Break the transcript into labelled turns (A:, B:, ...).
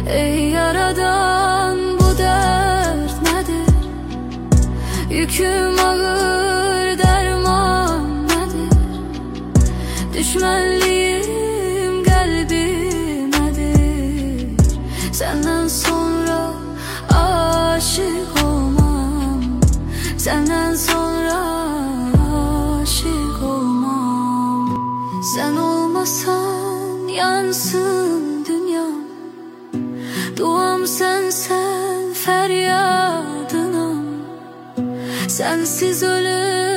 A: Ey yaradan, bu dert nedir? Yüküm ağır, derman nedir? Düşmanlıyım kalbimedir. Senden sonra aşık olmam, senden sonra aşık olmam. Sen olmasan yansın dünyam, duam sensen feryadınam. Sensiz ölüm